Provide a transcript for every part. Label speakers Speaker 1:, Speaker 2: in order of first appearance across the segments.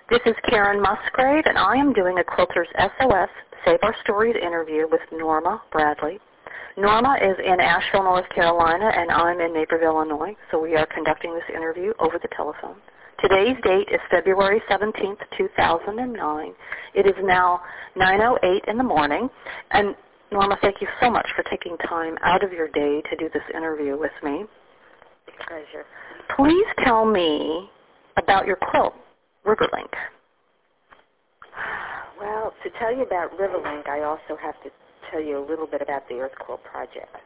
Speaker 1: This is Karen Musgrave, and I am doing a Quilters SOS Save Our Stories interview with Norma Bradley. Norma is in Asheville, North Carolina, and I'm in Naperville, Illinois, so we are conducting this interview over the telephone. Today's date is February 17th, 2009. It is now 9:08 in the morning, and Norma, thank you so much for taking time out of your day to do this interview with me.
Speaker 2: Pleasure.
Speaker 1: Please tell me about your quilt, Riverlink.
Speaker 2: Well, to tell you about Riverlink, I also have to tell you a little bit about the Earth Quilt Project.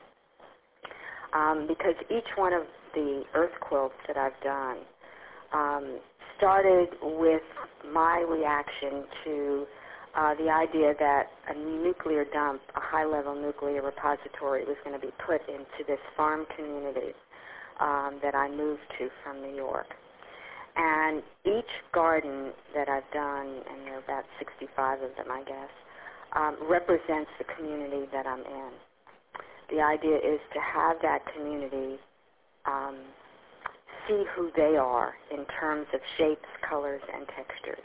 Speaker 2: Because each one of the Earth Quilts that I've done started with my reaction to the idea that a nuclear dump, a high-level nuclear repository, was going to be put into this farm community that I moved to from New York. And each garden that I've done, and there are about 65 of them, I guess, represents the community that I'm in. The idea is to have that community see who they are in terms of shapes, colors, and textures.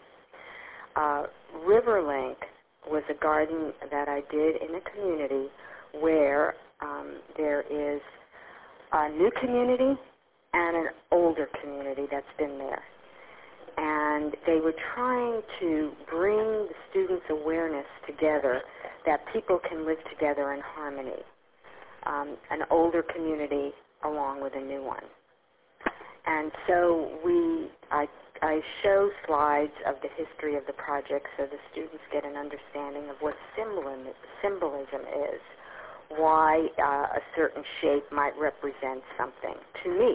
Speaker 2: Riverlink was a garden that I did in a community where there is a new community and an older community that's been there. And they were trying to bring the students' awareness together that people can live together in harmony. An older community along with a new one. And so I show slides of the history of the project so the students get an understanding of what symbolism is, why a certain shape might represent something to me,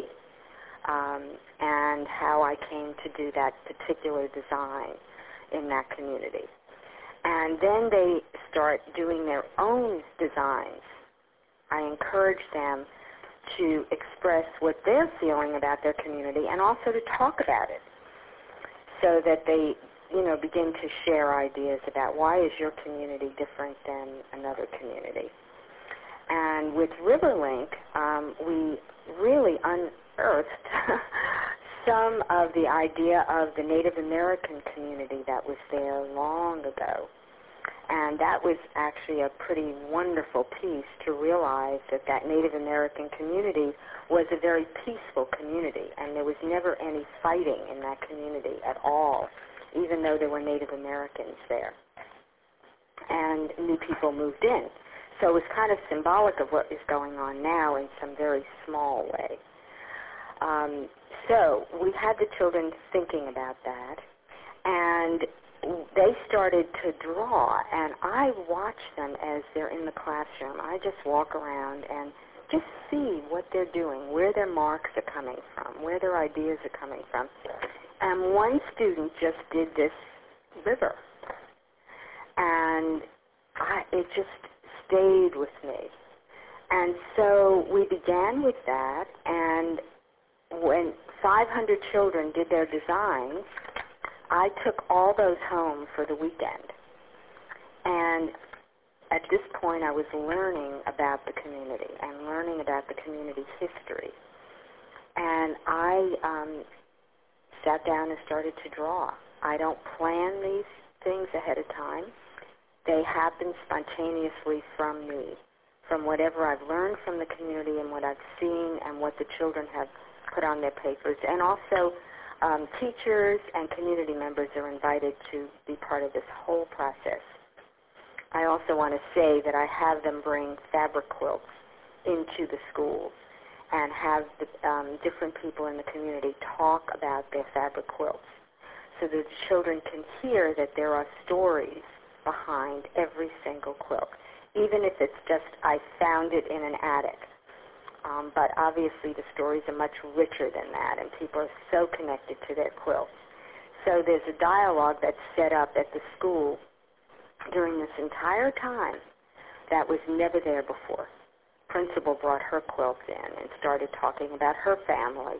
Speaker 2: and how I came to do that particular design in that community. And then they start doing their own designs. I encourage them to express what they're feeling about their community and also to talk about it so that they, begin to share ideas about why is your community different than another community. And with Riverlink, we really unearthed some of the idea of the Native American community that was there long ago. And that was actually a pretty wonderful piece to realize that that Native American community was a very peaceful community, and there was never any fighting in that community at all, even though there were Native Americans there. And new people moved in. So it was kind of symbolic of what is going on now in some very small way. So we had the children thinking about that, and they started to draw, and I watch them as they're in the classroom. I just walk around and just see what they're doing, where their marks are coming from, where their ideas are coming from. And one student just did this river, and it just stayed with me. And so we began with that, and when 500 children did their designs, I took all those home for the weekend. And at this point, I was learning about the community and learning about the community's history. And I sat down and started to draw. I don't plan these things ahead of time. They happen spontaneously from me, from whatever I've learned from the community and what I've seen and what the children have put on their papers. And also, teachers and community members are invited to be part of this whole process. I also want to say that I have them bring fabric quilts into the schools and have the, different people in the community talk about their fabric quilts so that the children can hear that there are stories behind every single quilt, even if it's just I found it in an attic. But obviously the stories are much richer than that, and people are so connected to their quilts. So there's a dialogue that's set up at the school during this entire time that was never there before. Principal brought her quilts in and started talking about her family.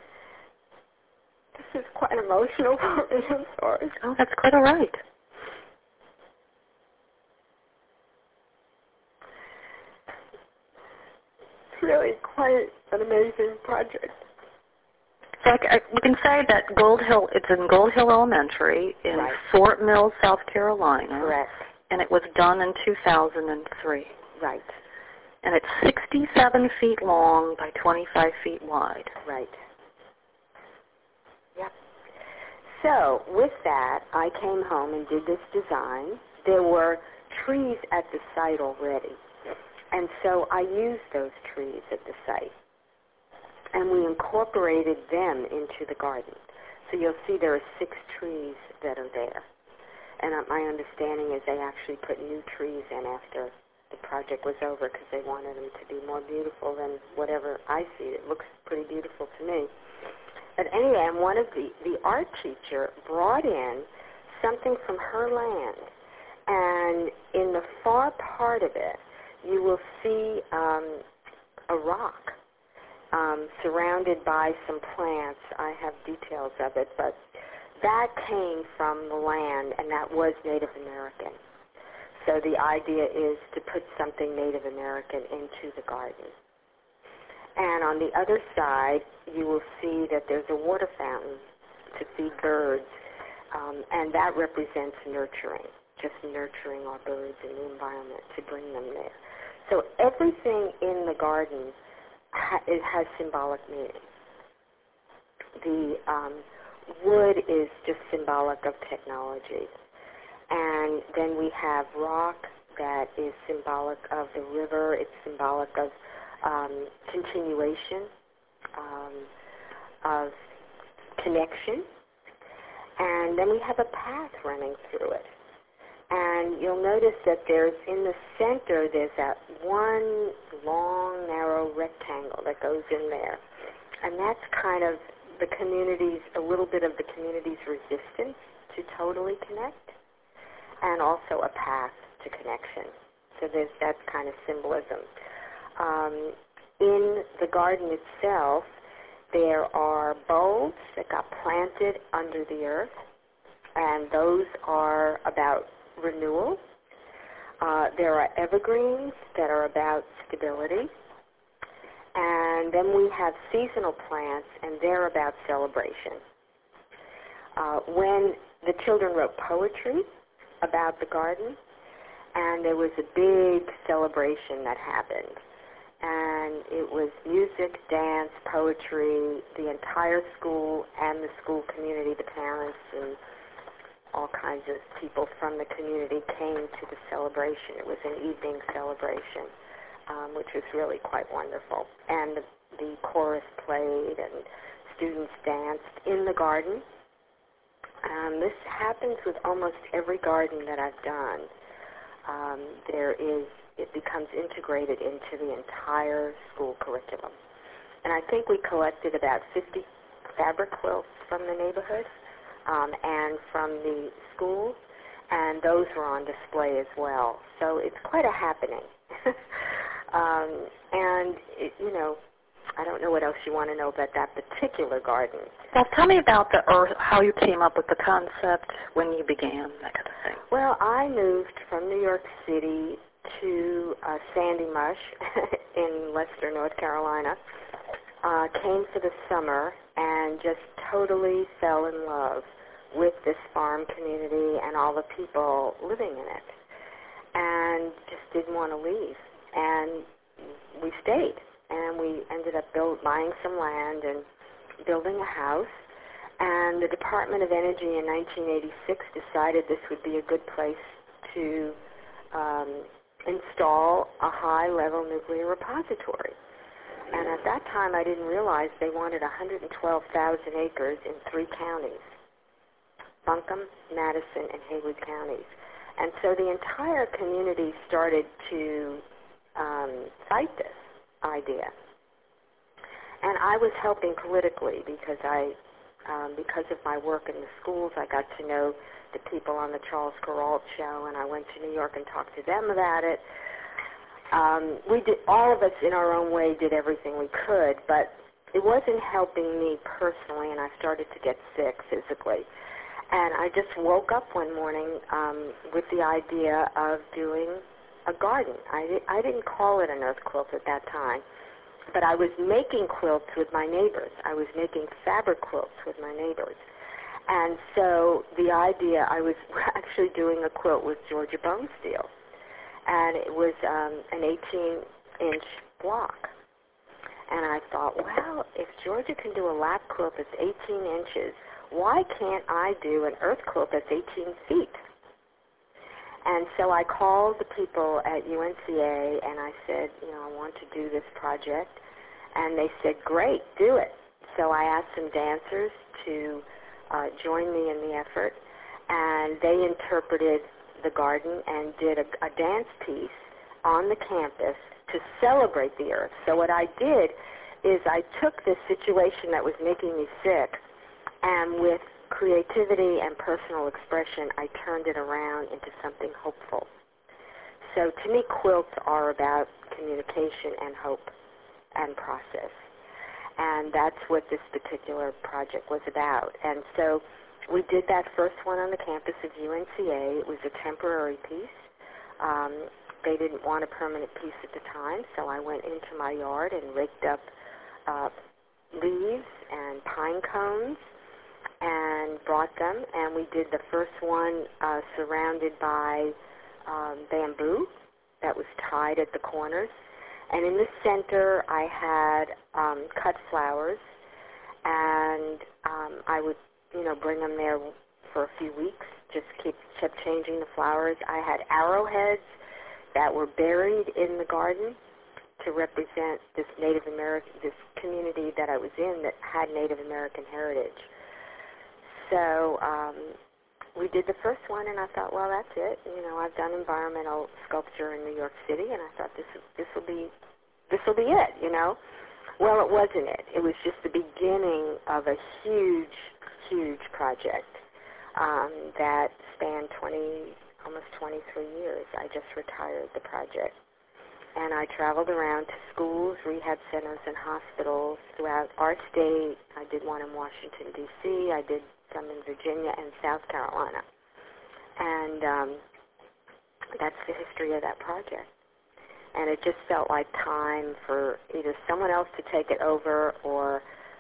Speaker 2: This is quite emotional for me, I'm sorry.
Speaker 1: Oh, that's quite all right.
Speaker 2: Really quite an amazing project.
Speaker 1: So we can say that Gold Hill, it's in Gold Hill Elementary in
Speaker 2: Right.
Speaker 1: Fort Mill, South Carolina.
Speaker 2: Correct.
Speaker 1: And it was done in 2003.
Speaker 2: Right.
Speaker 1: And it's 67 feet long by 25 feet wide.
Speaker 2: Right. Yep. So with that, I came home and did this design. There were trees at the site already. And so I used those trees at the site. And we incorporated them into the garden. So you'll see there are 6 trees that are there. And my understanding is they actually put new trees in after the project was over because they wanted them to be more beautiful than whatever I see. It looks pretty beautiful to me. But anyway, and one of the art teacher brought in something from her land. And in the far part of it, you will see a rock surrounded by some plants. I have details of it, but that came from the land, and that was Native American. So the idea is to put something Native American into the garden. And on the other side, you will see that there's a water fountain to feed birds, and that represents nurturing, just nurturing our birds in the environment to bring them there. So everything in the garden it has symbolic meaning. The wood is just symbolic of technology. And then we have rock that is symbolic of the river. It's symbolic of continuation, of connection. And then we have a path running through it. And you'll notice that there's, in the center, there's that one long, narrow rectangle that goes in there. And that's kind of the community's, a little bit of the community's resistance to totally connect, and also a path to connection. So there's that kind of symbolism. In the garden itself, there are bulbs that got planted under the earth, and those are about renewal. There are evergreens that are about stability. And then we have seasonal plants, and they're about celebration. When the children wrote poetry about the garden, and there was a big celebration that happened. And it was music, dance, poetry, the entire school and the school community, the parents and all kinds of people from the community came to the celebration. It was an evening celebration, which was really quite wonderful. And the chorus played and students danced in the garden. This happens with almost every garden that I've done. It becomes integrated into the entire school curriculum. And I think we collected about 50 fabric quilts from the neighborhood and from the schools, and those were on display as well. So it's quite a happening. And, I don't know what else you want to know about that particular garden.
Speaker 1: Well, tell me about the earth, how you came up with the concept, when you began, that kind of thing.
Speaker 2: Well, I moved from New York City to Sandy Mush in Leicester, North Carolina. Came for the summer and just totally fell in love with this farm community and all the people living in it, and just didn't want to leave. And we stayed, and we ended up buying some land and building a house. And the Department of Energy in 1986 decided this would be a good place to install a high-level nuclear repository. And at that time, I didn't realize they wanted 112,000 acres in 3 counties, Buncombe, Madison, and Haywood counties. And so the entire community started to fight this idea. And I was helping politically because because of my work in the schools, I got to know the people on the Charles Kuralt show, and I went to New York and talked to them about it. All of us in our own way did everything we could, but it wasn't helping me personally, and I started to get sick physically. And I just woke up one morning with the idea of doing a garden. I didn't call it an earth quilt at that time. but I was making quilts with my neighbors. I was making fabric quilts with my neighbors. And so the idea, I was actually doing a quilt with Georgia Bone Steel, and it was an 18-inch block. And I thought, well, if Georgia can do a lap quilt that's 18 inches, why can't I do an earth quilt that's 18 feet? And so I called the people at UNCA, and I said, I want to do this project. And they said, great, do it. So I asked some dancers to join me in the effort, and they interpreted the garden and did a dance piece on the campus to celebrate the earth. So what I did is I took this situation that was making me sick, and with creativity and personal expression, I turned it around into something hopeful. So to me, quilts are about communication and hope and process. And that's what this particular project was about. And so we did that first one on the campus of UNCA. It was a temporary piece. They didn't want a permanent piece at the time, so I went into my yard and raked up leaves and pine cones and brought them, and we did the first one surrounded by bamboo that was tied at the corners. And in the center, I had cut flowers, and I would, bring them there for a few weeks, just kept changing the flowers. I had arrowheads that were buried in the garden to represent this Native American, this community that I was in that had Native American heritage. So we did the first one, and I thought, well, that's it. I've done environmental sculpture in New York City, and I thought this will be it. Well, it wasn't it. It was just the beginning of a huge, huge project that spanned almost 23 years. I just retired the project. And I traveled around to schools, rehab centers, and hospitals throughout our state. I did one in Washington, D.C. I did some in Virginia and South Carolina. And that's the history of that project. And it just felt like time for either someone else to take it over or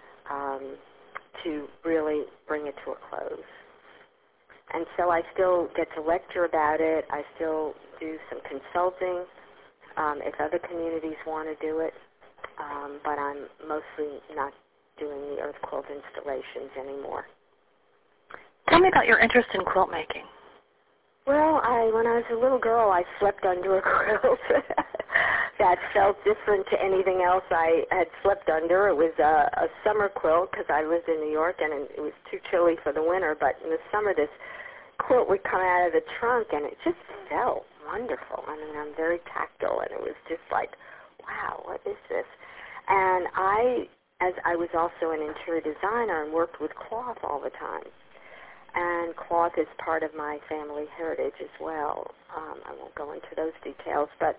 Speaker 2: to really bring it to a close. And so I still get to lecture about it. I still do some consulting if other communities want to do it. But I'm mostly not doing the earth quilt installations anymore.
Speaker 1: Tell me about your interest in quilt making.
Speaker 2: Well, when I was a little girl, I slept under a quilt that felt different to anything else I had slept under. It was a summer quilt because I lived in New York, and it was too chilly for the winter. But in the summer, this quilt would come out of the trunk, and it just felt wonderful. I mean, I'm very tactile, and it was just like, wow, what is this? And as I was also an interior designer and worked with cloth all the time. And cloth is part of my family heritage as well. I won't go into those details, but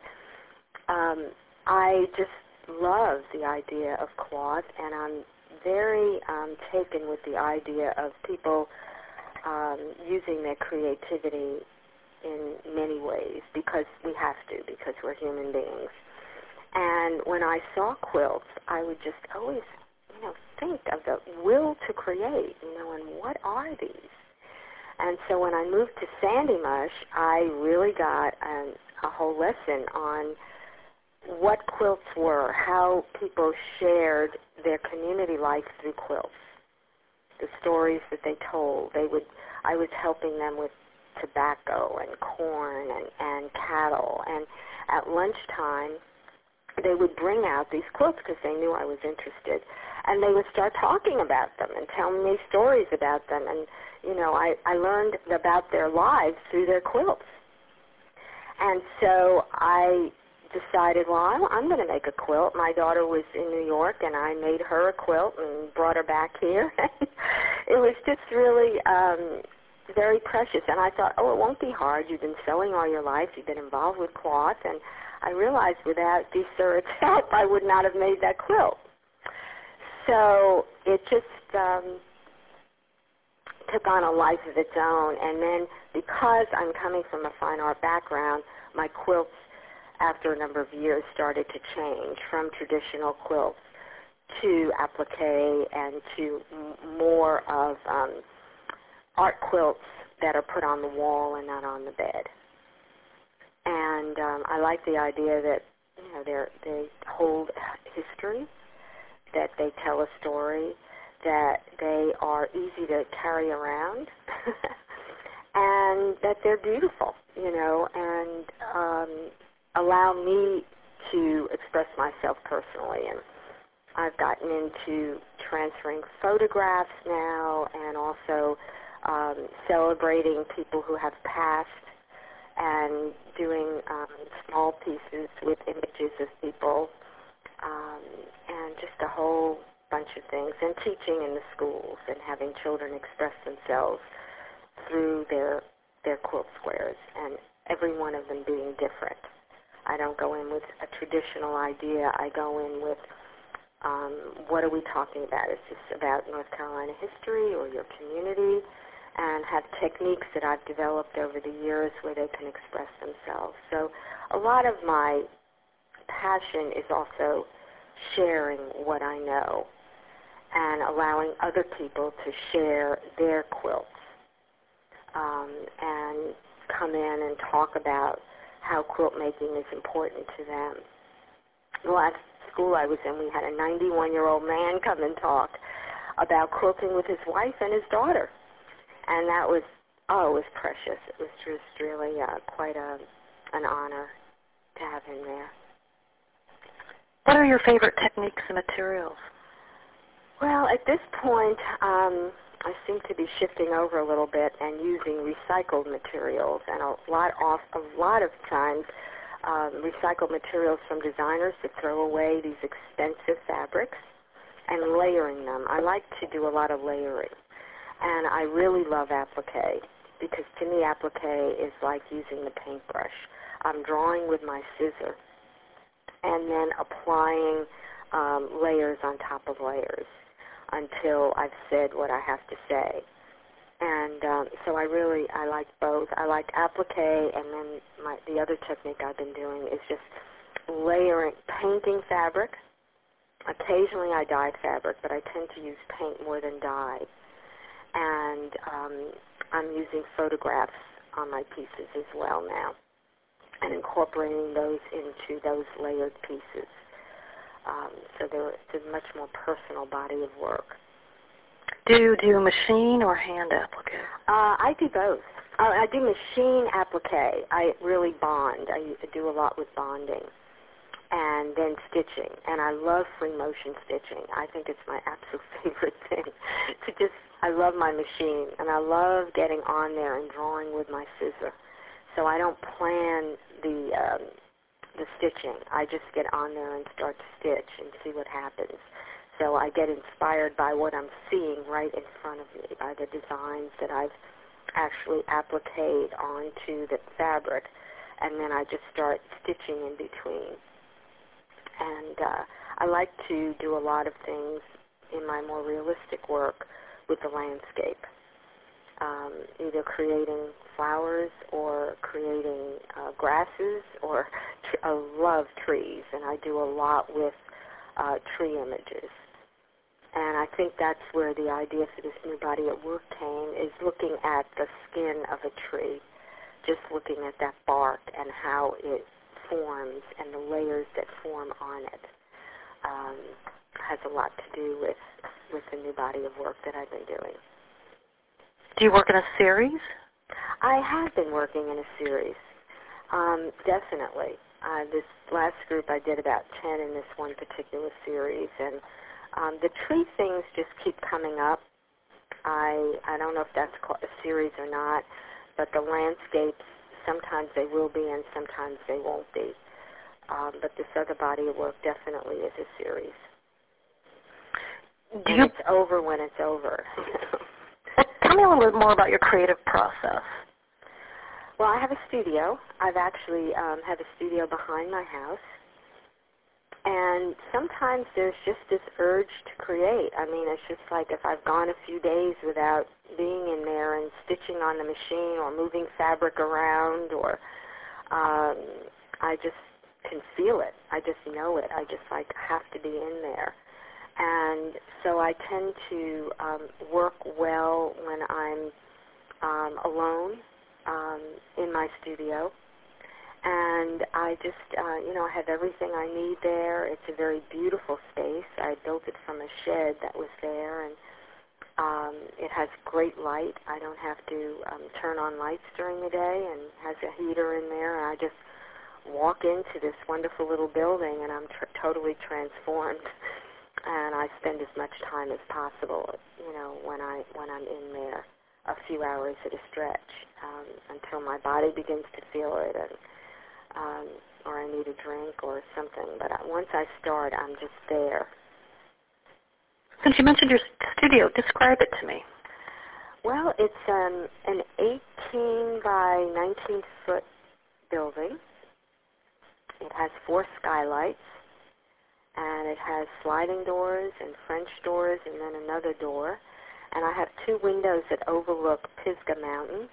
Speaker 2: I just love the idea of cloth, and I'm very taken with the idea of people using their creativity in many ways, because we have to, because we're human beings. And when I saw quilts, I would just always, think of the will to create, and what are these? And so when I moved to Sandy Mush, I really got a whole lesson on what quilts were, how people shared their community life through quilts, the stories that they told. I was helping them with tobacco and corn and cattle. And at lunchtime, they would bring out these quilts because they knew I was interested. And they would start talking about them and telling me stories about them. And, I learned about their lives through their quilts. And so I decided, well, I'm going to make a quilt. My daughter was in New York, and I made her a quilt and brought her back here. It was just really very precious. And I thought, it won't be hard. You've been sewing all your life. You've been involved with cloth. And I realized without Desurrett's help, I would not have made that quilt. So it just took on a life of its own. And then because I'm coming from a fine art background, my quilts after a number of years, started to change from traditional quilts to applique and to more of art quilts that are put on the wall and not on the bed. And I like the idea that they hold history, that they tell a story, that they are easy to carry around, and that they're beautiful, and allow me to express myself personally. And I've gotten into transferring photographs now, and also celebrating people who have passed, and doing small pieces with images of people, and just a whole bunch of things, and teaching in the schools and having children express themselves through their quilt squares, and every one of them being different. I don't go in with a traditional idea. I go in with what are we talking about? Is this about North Carolina history or your community? And have techniques that I've developed over the years where they can express themselves. So a lot of my passion is also sharing what I know and allowing other people to share their quilts, and come in and talk about how quilt making is important to them. The last school I was in, we had a 91-year-old man come and talk about quilting with his wife and his daughter. And that was, it was precious. It was just really quite an honor to have him there.
Speaker 1: What are your favorite techniques and materials?
Speaker 2: Well, at this point, I seem to be shifting over a little bit and using recycled materials, and a lot of times recycled materials from designers to throw away these expensive fabrics and layering them. I like to do a lot of layering. And I really love applique, because to me applique is like using the paintbrush. I'm drawing with my scissor and then applying layers on top of layers until I've said what I have to say. And so I like both. I like applique, and then the other technique I've been doing is just layering, painting fabric. Occasionally I dye fabric, but I tend to use paint more than dye. And I'm using photographs on my pieces as well now, and incorporating those into those layered pieces. So it's a much more personal body of work.
Speaker 1: Do you do machine or hand applique?
Speaker 2: I do both. I do machine applique. I really bond. I do a lot with bonding. And then stitching. And I love free motion stitching. I think it's my absolute favorite thing. I love my machine, and I love getting on there and drawing with my scissor. So I don't plan the stitching. I just get on there and start to stitch and see what happens. So I get inspired by what I'm seeing right in front of me, by the designs that I've actually appliqued onto the fabric, and then I just start stitching in between. And I like to do a lot of things in my more realistic work with the landscape, either creating flowers or creating grasses, or I love trees, and I do a lot with tree images. And I think that's where the idea for this new body at work came, is looking at the skin of a tree, just looking at that bark and how it forms and the layers that form on it. Has a lot to do with the new body of work that I've been doing.
Speaker 1: Do you work in a series?
Speaker 2: I have been working in a series, definitely. This last group I did about 10 in this one particular series, and the tree things just keep coming up. I don't know if that's called a series or not, but the landscapes, sometimes they will be and sometimes they won't be. But this other body of work definitely is a series. And it's over when it's over.
Speaker 1: Tell me a little bit more about your creative process.
Speaker 2: Well, I have a studio. I've actually have a studio behind my house. And sometimes there's just this urge to create. I mean, it's just like if I've gone a few days without being in there and stitching on the machine or moving fabric around, or I can feel it. I just know it. I just like have to be in there. And so I tend to work well when I'm alone in my studio. And I just, I have everything I need there. It's a very beautiful space. I built it from a shed that was there, and it has great light. I don't have to turn on lights during the day, and has a heater in there. And I just walk into this wonderful little building, and I'm totally transformed. And I spend as much time as possible, when I'm in there, a few hours at a stretch, until my body begins to feel it, and or I need a drink or something. But once I start, I'm just there.
Speaker 1: Since you mentioned your studio, describe it to me.
Speaker 2: Well, it's an 18 by 19 foot building. It has 4 skylights, and it has sliding doors and French doors and then another door. And I have 2 windows that overlook Pisgah Mountain.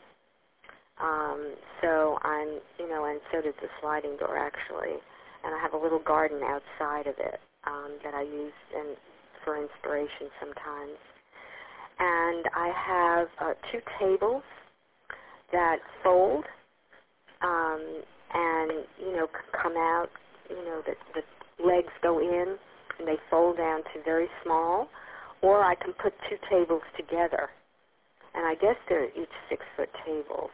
Speaker 2: So I'm, and so does the sliding door actually. And I have a little garden outside of it that I use for inspiration sometimes. And I have 2 tables that fold and, come out, the legs go in and they fold down to very small. Or I can put 2 tables together. And I guess they're each 6-foot tables.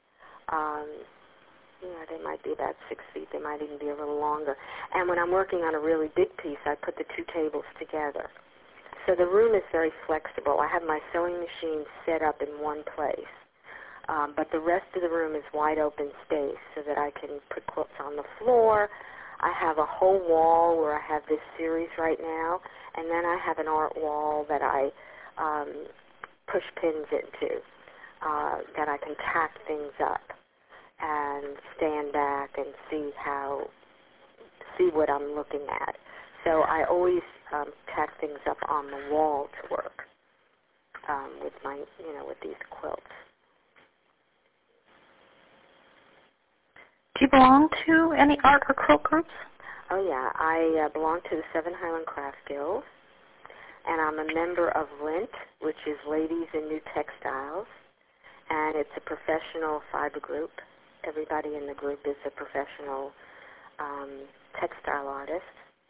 Speaker 2: They might be about 6 feet. They might even be a little longer. And when I'm working on a really big piece, I put the 2 tables together. So the room is very flexible. I have my sewing machine set up in one place. But the rest of the room is wide open space so that I can put quilts on the floor. I have a whole wall where I have this series right now. And then I have an art wall that I push pins into, that I can tack things up and stand back and see what I'm looking at. So I always tack things up on the wall to work with my, with these quilts.
Speaker 1: Do you belong to any art or quilt groups?
Speaker 2: Oh, yeah. I belong to the Seven Highland Craft Guild, and I'm a member of LINT, which is Ladies in New Textiles, and it's a professional fiber group. Everybody in the group is a professional textile artist.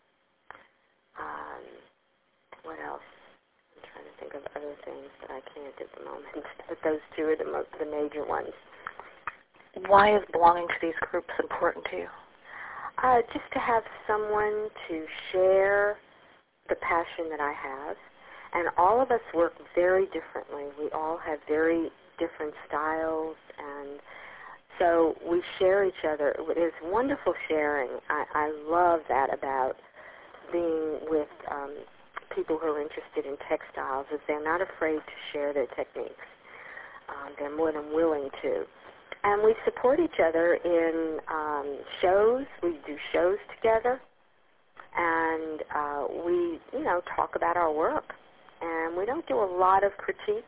Speaker 2: What else? I'm trying to think of other things that I can't at the moment, but those 2 are the major ones.
Speaker 1: Why is belonging to these groups important to you?
Speaker 2: Just to have someone to share the passion that I have. And all of us work very differently. We all have very different styles, and so we share each other. There's wonderful sharing. I love that about being with people who are interested in textiles, is they're not afraid to share their techniques. They're more than willing to. And we support each other in shows. We do shows together. And we, talk about our work. And we don't do a lot of critique.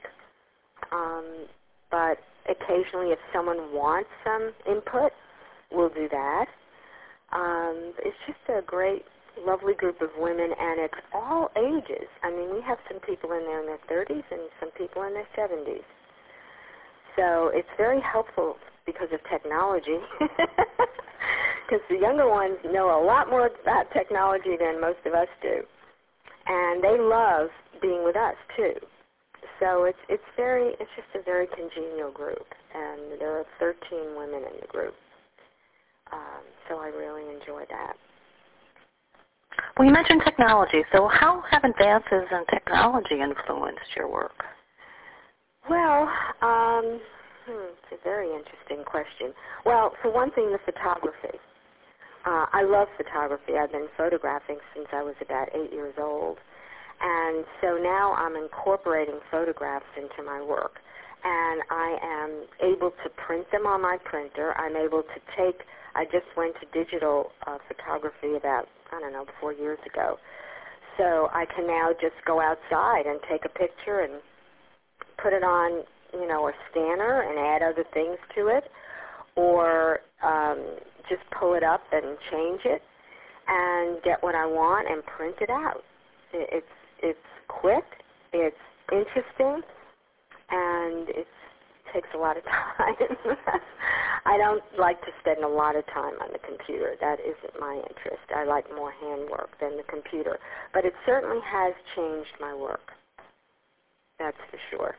Speaker 2: But occasionally if someone wants some input, we'll do that. It's just a great, lovely group of women, and it's all ages. I mean, we have some people in there in their 30s and some people in their 70s. So it's very helpful because of technology, because the younger ones know a lot more about technology than most of us do. And they love being with us, too. So it's just a very congenial group, and there are 13 women in the group. So I really enjoy that.
Speaker 1: Well, you mentioned technology. So how have advances in technology influenced your work?
Speaker 2: Well, it's a very interesting question. Well, for one thing, the photography. I love photography. I've been photographing since I was about 8 years old. And so now I'm incorporating photographs into my work. And I am able to print them on my printer. I'm able to I just went to digital photography about, 4 years ago. So I can now just go outside and take a picture and put it on, a scanner and add other things to it, or just pull it up and change it and get what I want and print it out. It's quick, it's interesting, and it takes a lot of time. I don't like to spend a lot of time on the computer. That isn't my interest. I like more handwork than the computer. But it certainly has changed my work. That's for sure.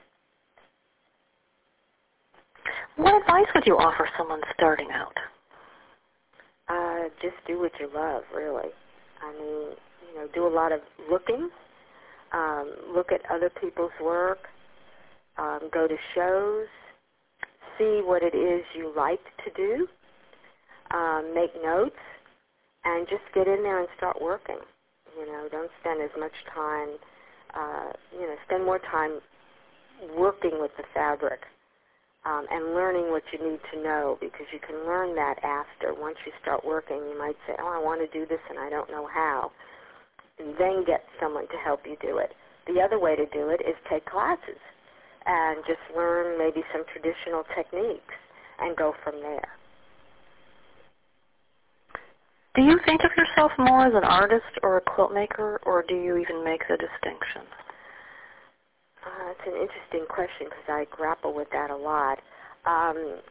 Speaker 1: What advice would you offer someone starting out?
Speaker 2: Just do what you love, really. I mean, do a lot of looking. Look at other people's work. Go to shows. See what it is you like to do. Make notes. And just get in there and start working. Don't spend as much time, spend more time working with the fabric. And learning what you need to know, because you can learn that after. Once you start working, you might say, I want to do this and I don't know how. And then get someone to help you do it. The other way to do it is take classes and just learn maybe some traditional techniques and go from there.
Speaker 1: Do you think of yourself more as an artist or a quilt maker, or do you even make the distinction?
Speaker 2: It's an interesting question because I grapple with that a lot. I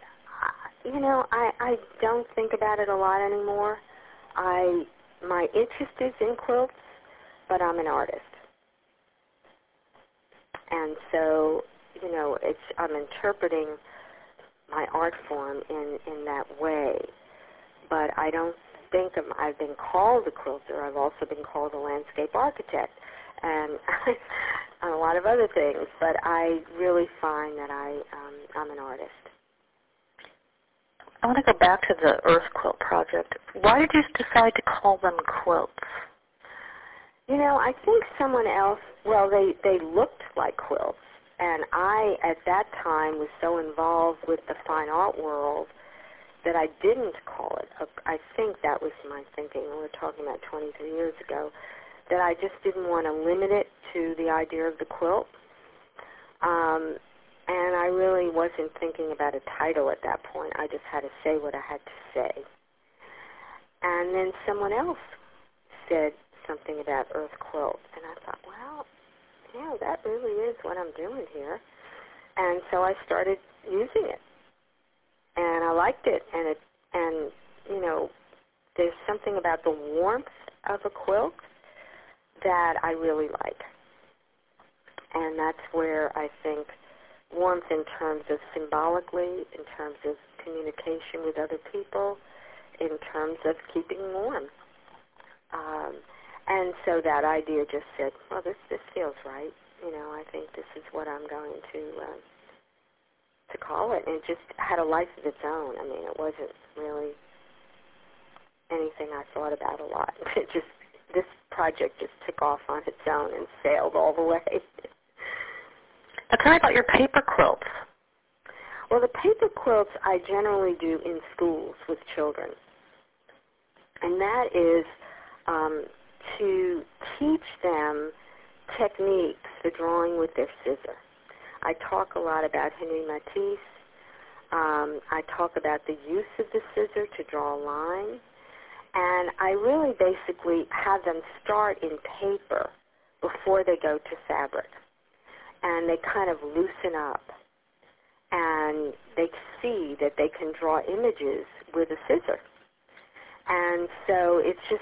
Speaker 2: don't think about it a lot anymore. My interest is in quilts, but I'm an artist. And so, I'm interpreting my art form in that way. But I don't think I've been called a quilter. I've also been called a landscape architect. And a lot of other things, but I really find that I'm an artist.
Speaker 1: I want to go back to the Earth Quilt project. Why did you decide to call them quilts?
Speaker 2: I think someone else, they looked like quilts, and I, at that time, was so involved with the fine art world that I didn't call it. I think that was my thinking. We're talking about 23 years ago. That I just didn't want to limit it to the idea of the quilt. And I really wasn't thinking about a title at that point. I just had to say what I had to say. And then someone else said something about Earth Quilt. And I thought, that really is what I'm doing here. And so I started using it. And I liked it. And there's something about the warmth of a quilt that I really like. And that's where I think warmth in terms of symbolically, in terms of communication with other people, in terms of keeping warm. And so that idea just said, this feels right. I think this is what I'm going to call it. And it just had a life of its own. I mean, it wasn't really anything I thought about a lot. This project just took off on its own and sailed all the way.
Speaker 1: Now tell me about your paper quilts.
Speaker 2: Well, the paper quilts I generally do in schools with children. And that is to teach them techniques for drawing with their scissor. I talk a lot about Henri Matisse. I talk about the use of the scissor to draw a line. And I really basically have them start in paper before they go to fabric. And they kind of loosen up. And they see that they can draw images with a scissor. And so it's just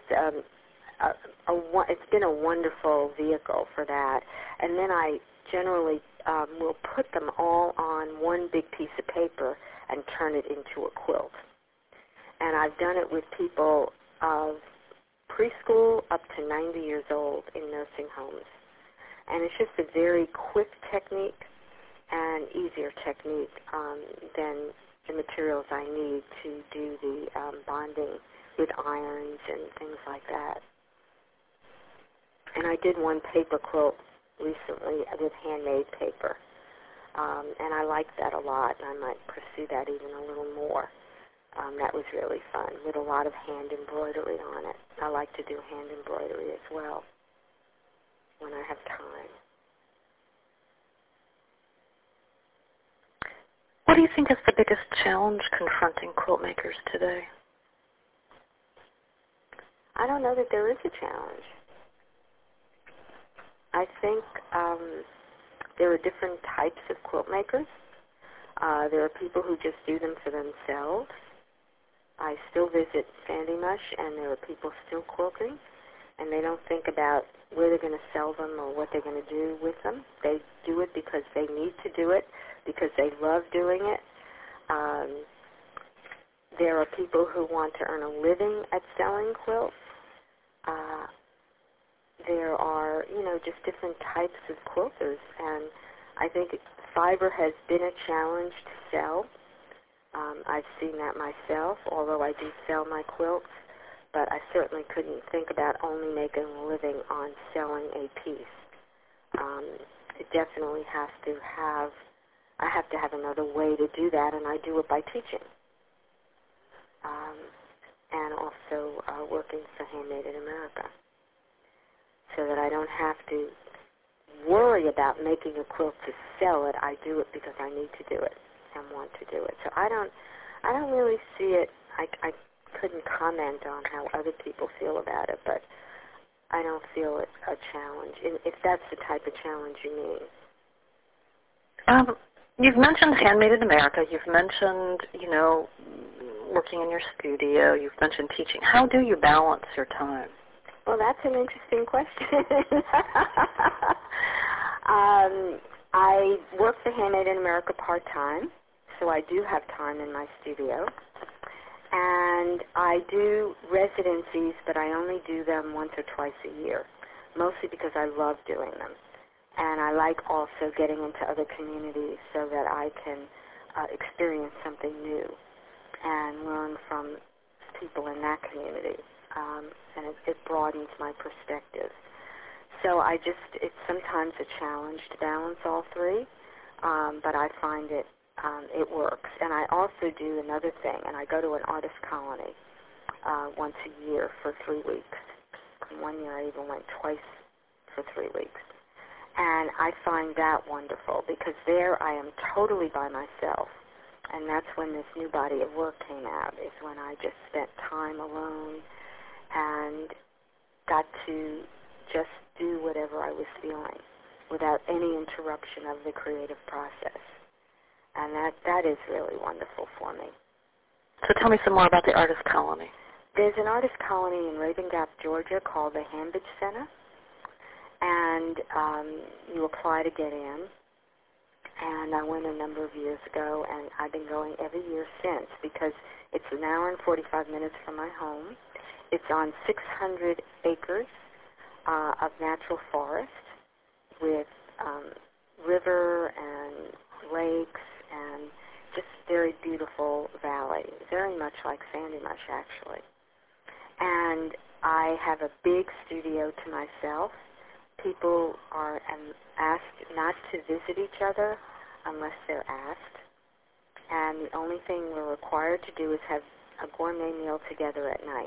Speaker 2: it's been a wonderful vehicle for that. And then I generally will put them all on one big piece of paper and turn it into a quilt. And I've done it with people of preschool up to 90 years old in nursing homes. And it's just a very quick technique and easier technique than the materials I need to do the bonding with irons and things like that. And I did one paper quilt recently with handmade paper. And I liked that a lot, and I might pursue that even a little more. That was really fun, with a lot of hand embroidery on it. I like to do hand embroidery as well when I have time.
Speaker 1: What do you think is the biggest challenge confronting quilt makers today?
Speaker 2: I don't know that there is a challenge. I think there are different types of quilt makers. There are people who just do them for themselves. I still visit Sandy Mush, and there are people still quilting, and they don't think about where they're going to sell them or what they're going to do with them. They do it because they need to do it, because they love doing it. There are people who want to earn a living at selling quilts. There are, just different types of quilters, and I think fiber has been a challenge to sell. I've seen that myself, although I do sell my quilts, but I certainly couldn't think about only making a living on selling a piece. It definitely has to have, I have to have another way to do that, and I do it by teaching. And also working for Handmade in America, so that I don't have to worry about making a quilt to sell it. I do it because I need to do it and want to do it. So I don't really see it. I couldn't comment on how other people feel about it, but I don't feel it a challenge, if that's the type of challenge you mean.
Speaker 1: You've mentioned Handmade in America. You've mentioned, working in your studio. You've mentioned teaching. How do you balance your time?
Speaker 2: Well, that's an interesting question. I work for Handmade in America part-time, so I do have time in my studio. And I do residencies, but I only do them once or twice a year, mostly because I love doing them. And I like also getting into other communities so that I can experience something new and learn from people in that community. And it broadens my perspective. So it's sometimes a challenge to balance all three, but I find it works. And I also do another thing, and I go to an artist colony once a year for 3 weeks. And one year I even went twice for 3 weeks. And I find that wonderful because there I am totally by myself. And that's when this new body of work came out, is when I just spent time alone and got to just do whatever I was feeling without any interruption of the creative process. And that is really wonderful for me.
Speaker 1: So tell me some more about the artist colony.
Speaker 2: There's an artist colony in Raven Gap, Georgia called the Hambidge Center. And you apply to get in. And I went a number of years ago, and I've been going every year since because it's an hour and 45 minutes from my home. It's on 600 acres of natural forest with river and lakes and just very beautiful valley, very much like Sandy Mush, actually. And I have a big studio to myself. People are asked not to visit each other unless they're asked. And the only thing we're required to do is have a gourmet meal together at night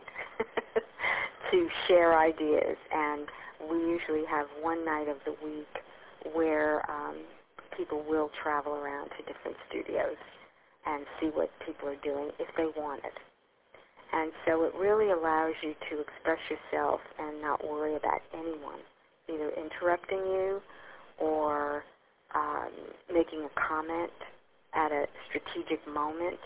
Speaker 2: to share ideas. And we usually have one night of the week where people will travel around to different studios and see what people are doing if they want it. And so it really allows you to express yourself and not worry about anyone either interrupting you or making a comment at a strategic moment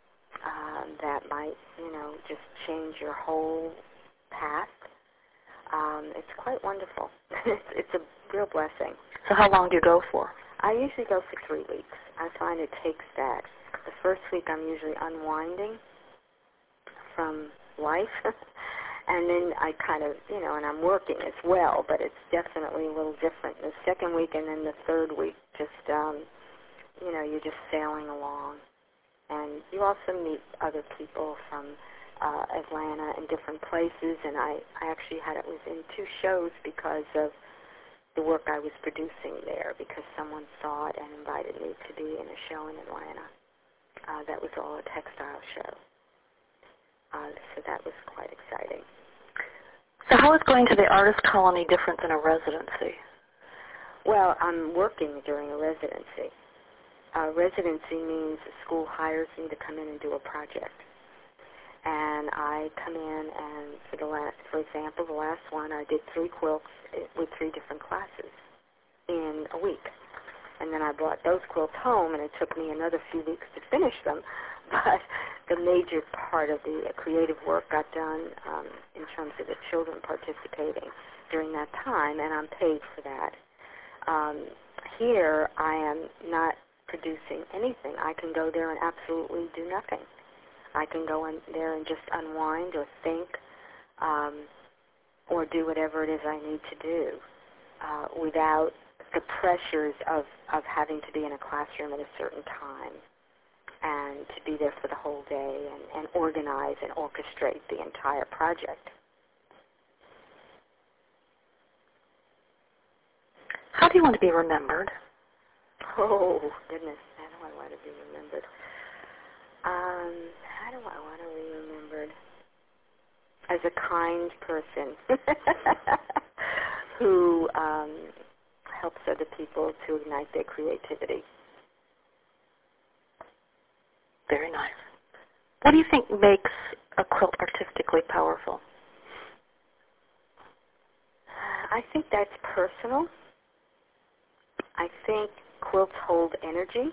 Speaker 2: that might, just change your whole path. It's quite wonderful. It's a real blessing.
Speaker 1: So how long do you go for?
Speaker 2: I usually go for 3 weeks. I find it takes that. The first week I'm usually unwinding from life. And then I kind of, and I'm working as well, but it's definitely a little different. The second week and then the third week, just, you're just sailing along. And you also meet other people from Atlanta and different places. And I actually was in 2 shows because of the work I was producing there, because someone saw it and invited me to be in a show in Atlanta. That was all a textile show. So that was quite exciting.
Speaker 1: So how is going to the artist colony different than a residency?
Speaker 2: Well, I'm working during a residency. A residency means the school hires me to come in and do a project. And I come in and for example, the last one, I did 3 quilts with 3 different classes in a week. And then I brought those quilts home, and it took me another few weeks to finish them. But the major part of the creative work got done in terms of the children participating during that time, and I'm paid for that. Here, I am not producing anything. I can go there and absolutely do nothing. I can go in there and just unwind or think or do whatever it is I need to do without the pressures of having to be in a classroom at a certain time and to be there for the whole day and organize and orchestrate the entire project.
Speaker 1: How do you want to be remembered?
Speaker 2: Oh, goodness, how do I want to be remembered? How do I want to be remembered? As a kind person who helps other people to ignite their creativity.
Speaker 1: Very nice. What do you think makes a quilt artistically powerful?
Speaker 2: I think that's personal. I think quilts hold energy.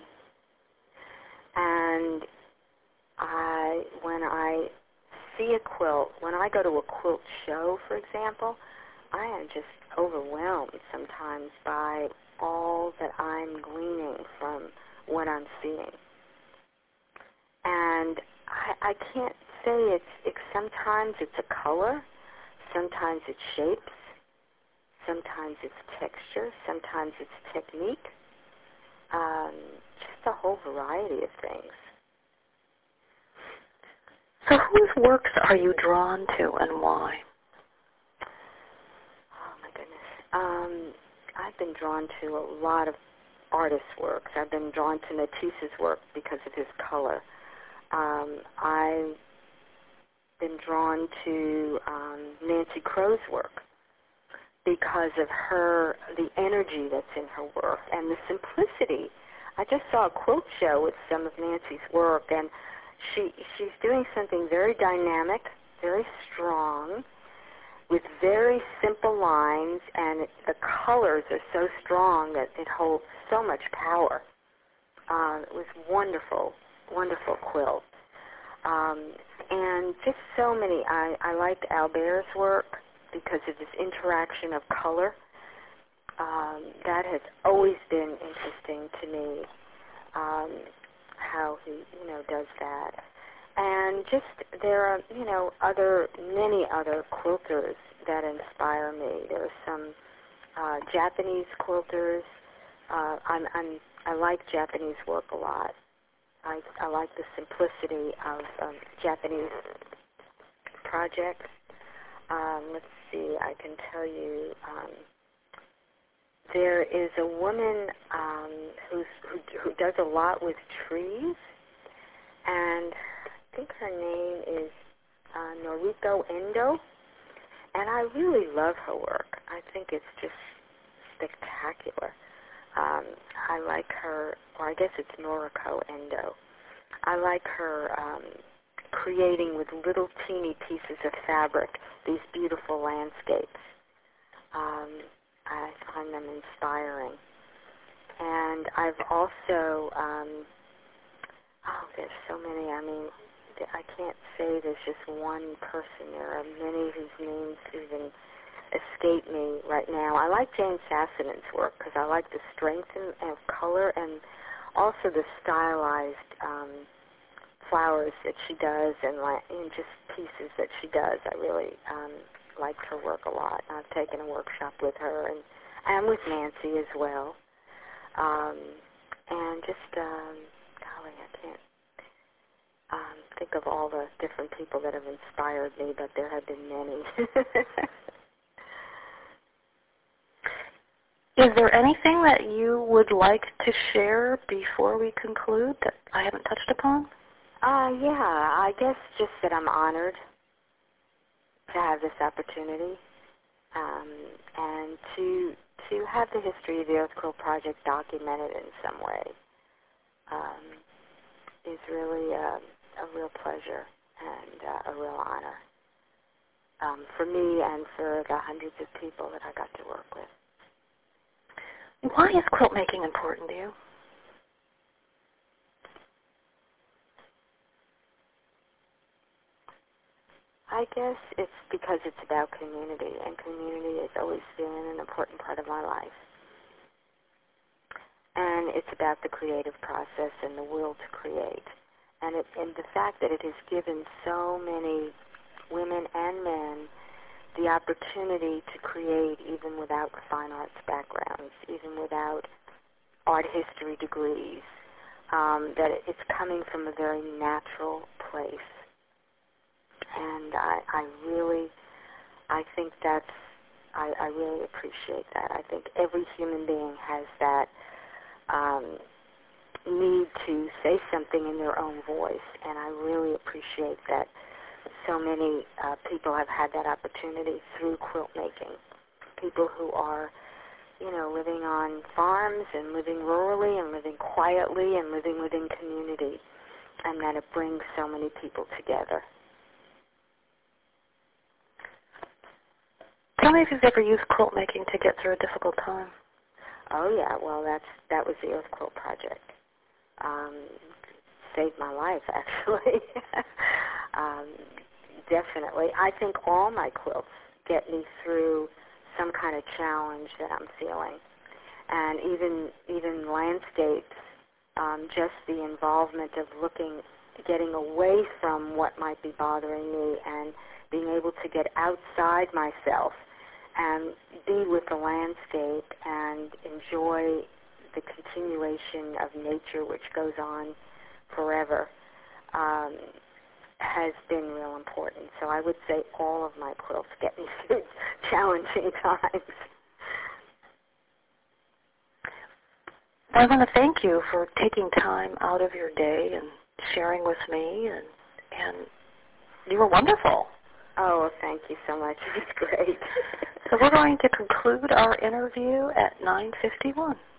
Speaker 2: And when I see a quilt, when I go to a quilt show, for example, I am just overwhelmed sometimes by all that I'm gleaning from what I'm seeing. And I can't say sometimes it's a color, sometimes it's shapes, sometimes it's texture, sometimes it's technique, just a whole variety of things.
Speaker 1: So whose works are you drawn to and why?
Speaker 2: Oh, my goodness. I've been drawn to a lot of artists' works. I've been drawn to Matisse's work because of his color. I've been drawn to Nancy Crowe's work because of the energy that's in her work and the simplicity. I just saw a quilt show with some of Nancy's work, and she's doing something very dynamic, very strong, with very simple lines, and the colors are so strong that it holds so much power. It was wonderful, wonderful quilt. And just so many. I liked Albert's work because of his interaction of color. That has always been interesting to me, how he, does that. And just there are, many other quilters that inspire me. There are some Japanese quilters. I like Japanese work a lot. I like the simplicity of Japanese projects. Let's see, I can tell you, there is a woman who does a lot with trees, and I think her name is Noriko Endo, and I really love her work. I think it's just spectacular. I like her, or I guess it's Noriko Endo. I like her creating with little teeny pieces of fabric these beautiful landscapes. I find them inspiring. And I've also, there's so many. I mean, I can't say there's just one person. There are many whose names even escape me right now. I like Jane Sassanen's work because I like the strength of color and also the stylized flowers that she does and just pieces that she does. I really like her work a lot. I've taken a workshop with her and with Nancy as well. And just, golly, I can't think of all the different people that have inspired me, but there have been many.
Speaker 1: Is there anything that you would like to share before we conclude that I haven't touched upon?
Speaker 2: Yeah, I guess just that I'm honored to have this opportunity and to have the history of the Earth Quilt Project documented in some way is really a real pleasure. and a real honor for me and for the hundreds of people that I got to work with.
Speaker 1: Why is quilt making important to you?
Speaker 2: I guess it's because it's about community, and community has always been an important part of my life. And it's about the creative process and the will to create. And the fact that it has given so many women and men the opportunity to create even without fine arts backgrounds, even without art history degrees, that it's coming from a very natural place. And I really appreciate that. I think every human being has that need to say something in their own voice, and I really appreciate that so many people have had that opportunity through quilt making. People who are, living on farms and living rurally and living quietly and living within community, and that it brings so many people together.
Speaker 1: Tell me if you've ever used quilt making to get through a difficult time.
Speaker 2: Oh yeah, well that was the Earth Quilt Project. Saved my life, actually. Definitely. I think all my quilts get me through some kind of challenge that I'm feeling. And even landscapes, just the involvement of getting away from what might be bothering me and being able to get outside myself and be with the landscape and enjoy the continuation of nature, which goes on forever, has been real important. So I would say all of my quilts get me through challenging times.
Speaker 1: I want to thank you for taking time out of your day and sharing with me, and you were wonderful.
Speaker 2: Oh, well, thank you so much. It was great.
Speaker 1: So we're going to conclude our interview at 9:51.